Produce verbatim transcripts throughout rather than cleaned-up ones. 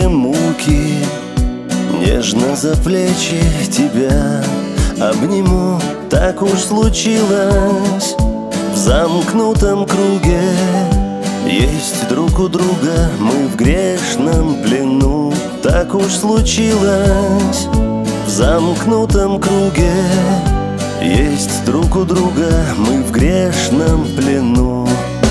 горькие муки. Нежно за плечи тебя обниму. Так уж случилось в замкнутом круге. Есть друг у друга мы в грешном плену. Так уж случилось в замкнутом круге. Есть друг у друга мы в грешном плену.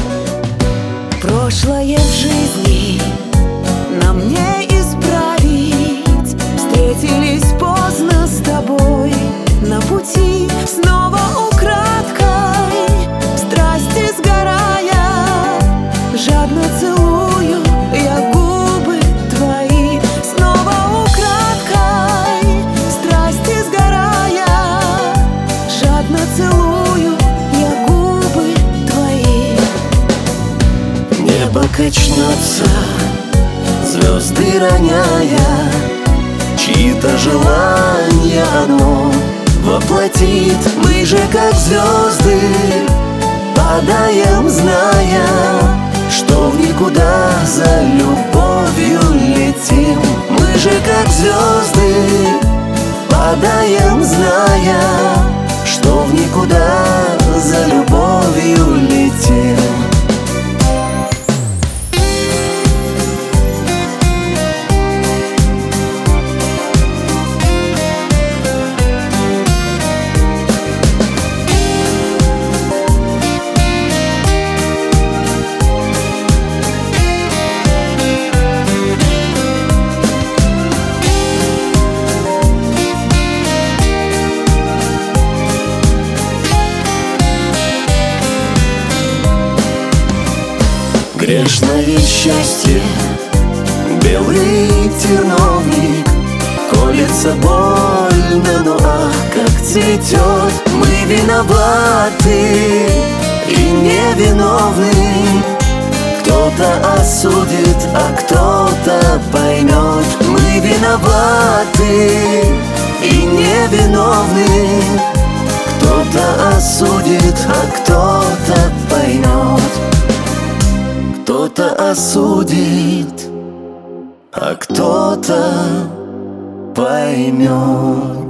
Прошлое в жизни нам не исправить. Встретились поздно с тобой на пути, снова украдкой, в страсти сгорая. Жадно целую я губы твои, снова украдкой, в страсти сгорая. Жадно целую я губы твои. Небо качнется, звезды роняя, чьи-то желания одно воплотит. Мы же как звезды падаем, зная, что в никуда за любовью летим. Мы же как звезды падаем, зная, что в никуда за любовью летим. Грешно ведь счастье, белый терновник. Колется больно, но ах, как цветет. Мы виноваты и невиновны. Кто-то осудит, а кто-то поймет. Мы виноваты и невиновны. Кто-то осудит, а кто-то поймет. Кто-то осудит, а кто-то поймет.